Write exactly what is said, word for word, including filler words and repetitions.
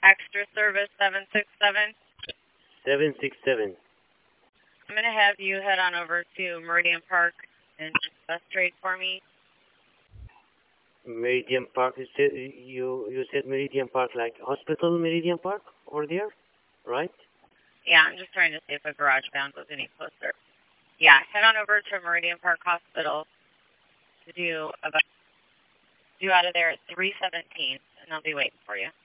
Extra service seven six seven. seven six seven. I'm going to have you head on over to Meridian Park and bus trade for me. Meridian Park, you said, you, you said Meridian Park, like hospital Meridian Park over there, right? Yeah, I'm just trying to see if a garage band goes any closer. Yeah, head on over to Meridian Park Hospital to do about due out of there at three seventeen, and I'll be waiting for you.